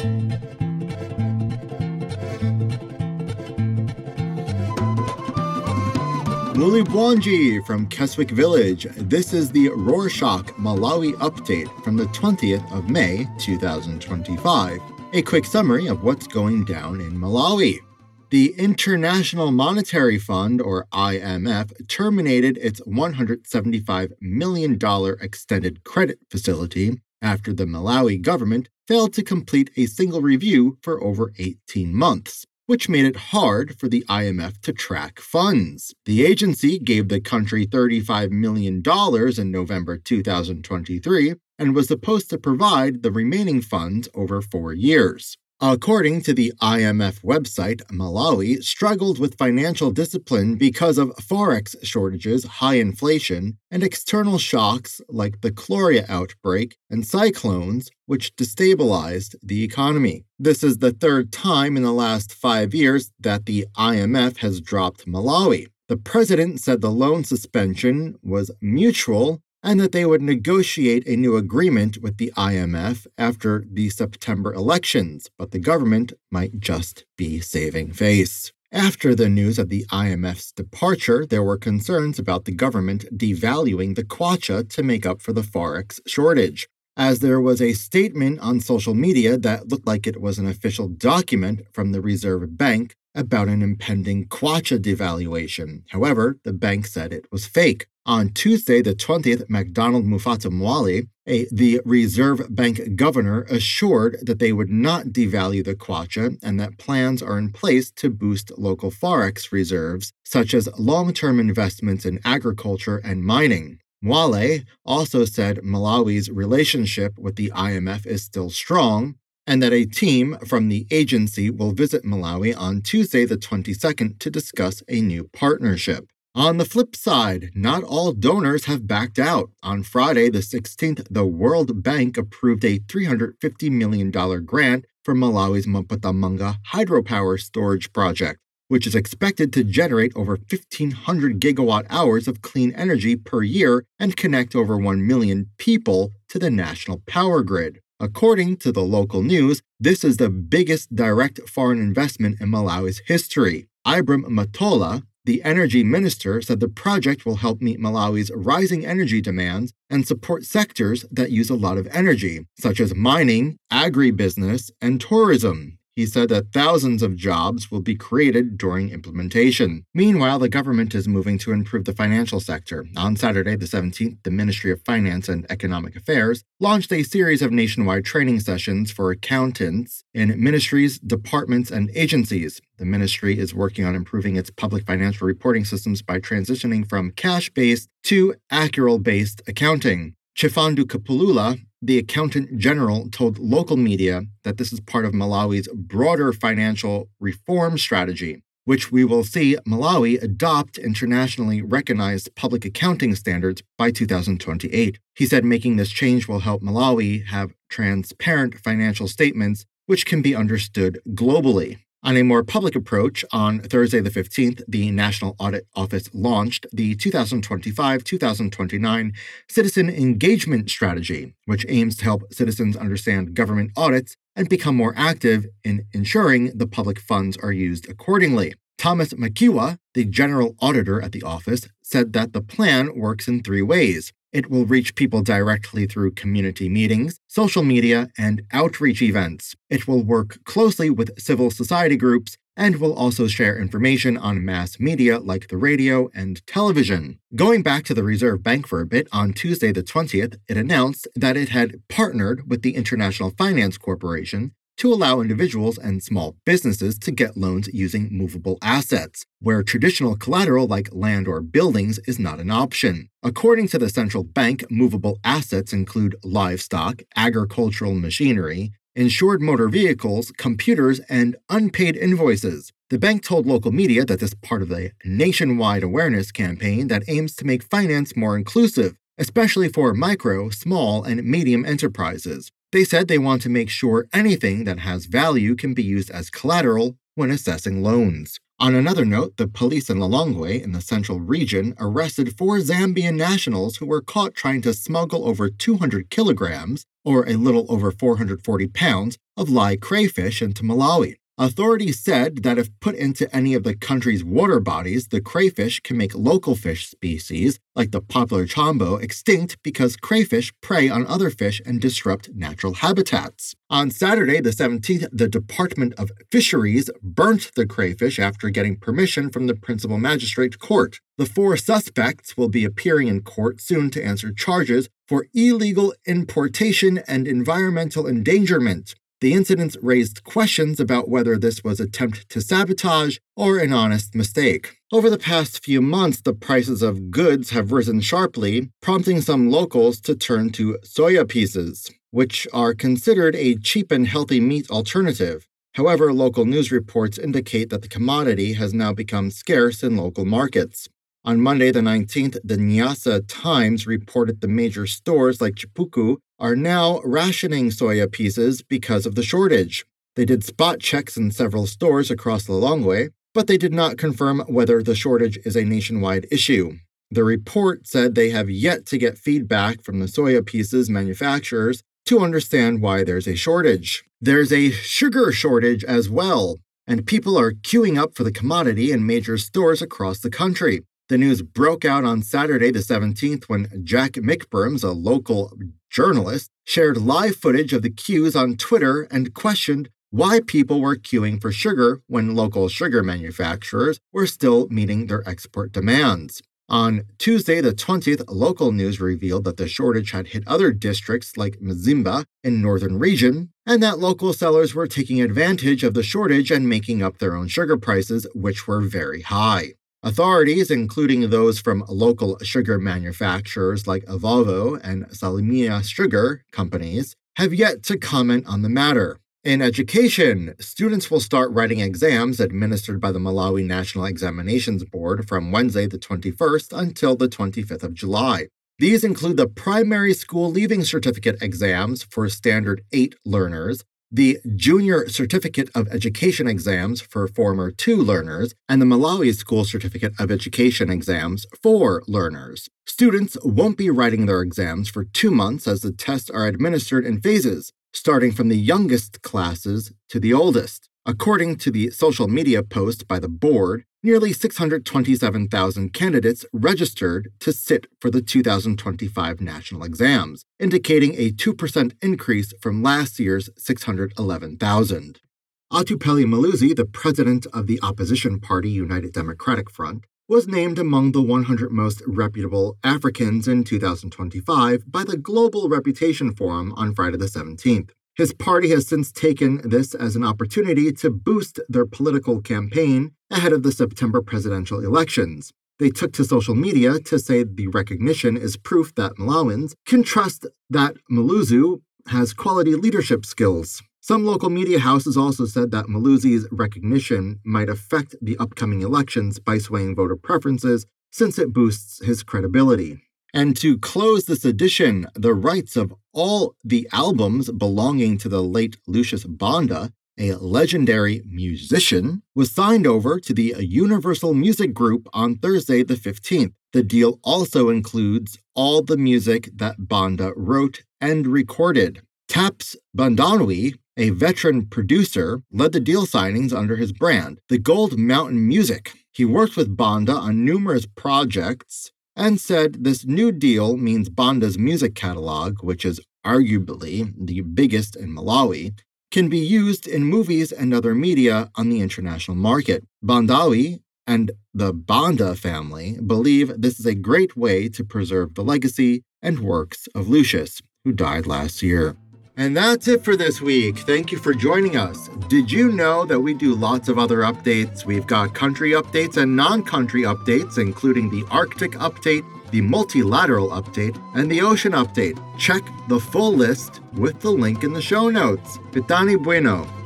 Mulibwanji from Keswick Village. This is the Rorschach Malawi update from the 20th of May, 2025. A quick summary of what's going down in Malawi. The International Monetary Fund, or IMF, terminated its $175 million extended credit facility after the Malawi government failed to complete a single review for over 18 months, which made it hard for the IMF to track funds. The agency gave the country $35 million in November 2023 and was supposed to provide the remaining funds over 4 years. According to the IMF website, Malawi struggled with financial discipline because of forex shortages, high inflation, and external shocks like the cholera outbreak and cyclones, which destabilized the economy. This is the third time in the last 5 years that the IMF has dropped Malawi. The president said the loan suspension was mutual and that they would negotiate a new agreement with the IMF after the September elections, but the government might just be saving face. After the news of the IMF's departure, there were concerns about the government devaluing the kwacha to make up for the forex shortage, as there was a statement on social media that looked like it was an official document from the Reserve Bank about an impending kwacha devaluation. However, the bank said it was fake. On Tuesday, the 20th, MacDonald Mufata Mwale, the Reserve Bank governor, assured that they would not devalue the kwacha and that plans are in place to boost local forex reserves, such as long-term investments in agriculture and mining. Mwale also said Malawi's relationship with the IMF is still strong, and that a team from the agency will visit Malawi on Tuesday the 22nd to discuss a new partnership. On the flip side, not all donors have backed out. On Friday the 16th, the World Bank approved a $350 million grant for Malawi's Mpatamanga hydropower storage project, which is expected to generate over 1,500 gigawatt hours of clean energy per year and connect over 1 million people to the national power grid. According to the local news, this is the biggest direct foreign investment in Malawi's history. Ibrahim Matola, the energy minister, said the project will help meet Malawi's rising energy demands and support sectors that use a lot of energy, such as mining, agribusiness, and tourism. He said that thousands of jobs will be created during implementation. Meanwhile, the government is moving to improve the financial sector. On Saturday, the 17th, the Ministry of Finance and Economic Affairs launched a series of nationwide training sessions for accountants in ministries, departments, and agencies. The ministry is working on improving its public financial reporting systems by transitioning from cash-based to accrual-based accounting. Chifandu Kapulula, the accountant general, told local media that this is part of Malawi's broader financial reform strategy, which we will see Malawi adopt internationally recognized public accounting standards by 2028. He said making this change will help Malawi have transparent financial statements which can be understood globally. On a more public approach, on Thursday the 15th, the National Audit Office launched the 2025-2029 Citizen Engagement Strategy, which aims to help citizens understand government audits and become more active in ensuring the public funds are used accordingly. Thomas Makiwa, the general auditor at the office, said that the plan works in 3 ways. It will reach people directly through community meetings, social media, and outreach events. It will work closely with civil society groups and will also share information on mass media like the radio and television. Going back to the Reserve Bank for a bit, on Tuesday the 20th, it announced that it had partnered with the International Finance Corporation to allow individuals and small businesses to get loans using movable assets, where traditional collateral like land or buildings is not an option. According to the central bank, movable assets include livestock, agricultural machinery, insured motor vehicles, computers, and unpaid invoices. The bank told local media that this is part of a nationwide awareness campaign that aims to make finance more inclusive, especially for micro, small, and medium enterprises. They said they want to make sure anything that has value can be used as collateral when assessing loans. On another note, the police in Lilongwe in the central region arrested 4 Zambian nationals who were caught trying to smuggle over 200 kilograms or a little over 440 pounds, of live crayfish into Malawi. Authorities said that if put into any of the country's water bodies, the crayfish can make local fish species, like the popular chombo, extinct because crayfish prey on other fish and disrupt natural habitats. On Saturday, the 17th, the Department of Fisheries burnt the crayfish after getting permission from the principal magistrate court. The 4 suspects will be appearing in court soon to answer charges for illegal importation and environmental endangerment. The incidents raised questions about whether this was an attempt to sabotage or an honest mistake. Over the past few months, the prices of goods have risen sharply, prompting some locals to turn to soya pieces, which are considered a cheap and healthy meat alternative. However, local news reports indicate that the commodity has now become scarce in local markets. On Monday the 19th, the Nyasa Times reported the major stores like Chipuku are now rationing soya pieces because of the shortage. They did spot checks in several stores across Lilongwe, but they did not confirm whether the shortage is a nationwide issue. The report said they have yet to get feedback from the soya pieces manufacturers to understand why there's a shortage. There's a sugar shortage as well, and people are queuing up for the commodity in major stores across the country. The news broke out on Saturday the 17th when Jack McBurms, a local journalist, shared live footage of the queues on Twitter and questioned why people were queuing for sugar when local sugar manufacturers were still meeting their export demands. On Tuesday the 20th, local news revealed that the shortage had hit other districts like Mzimba in northern region, and that local sellers were taking advantage of the shortage and making up their own sugar prices, which were very high. Authorities, including those from local sugar manufacturers like Avavo and Salimia Sugar Companies, have yet to comment on the matter. In education, students will start writing exams administered by the Malawi National Examinations Board from Wednesday the 21st until the 25th of July. These include the primary school leaving certificate exams for Standard 8 learners, the Junior Certificate of Education exams for Former 2 learners, and the Malawi School Certificate of Education exams for learners. Students won't be writing their exams for 2 months as the tests are administered in phases, starting from the youngest classes to the oldest. According to the social media post by the board, nearly 627,000 candidates registered to sit for the 2025 national exams, indicating a 2% increase from last year's 611,000. Atupele Malusi, the president of the opposition party United Democratic Front, was named among the 100 most reputable Africans in 2025 by the Global Reputation Forum on Friday the 17th. His party has since taken this as an opportunity to boost their political campaign ahead of the September presidential elections. They took to social media to say the recognition is proof that Malawans can trust that Malusi has quality leadership skills. Some local media houses also said that Malusi's recognition might affect the upcoming elections by swaying voter preferences since it boosts his credibility. And to close this edition, the rights of all the albums belonging to the late Lucius Banda, a legendary musician, was signed over to the Universal Music Group on Thursday the 15th. The deal also includes all the music that Banda wrote and recorded. Taps Bandanwi, a veteran producer, led the deal signings under his brand, The Gold Mountain Music. He worked with Banda on numerous projects and said this new deal means Banda's music catalog, which is arguably the biggest in Malawi, can be used in movies and other media on the international market. Bandawi and the Banda family believe this is a great way to preserve the legacy and works of Lucius, who died last year. And that's it for this week. Thank you for joining us. Did you know that we do lots of other updates? We've got country updates and non-country updates, including the Arctic update, the multilateral update, and the ocean update. Check the full list with the link in the show notes. Pitani bueno.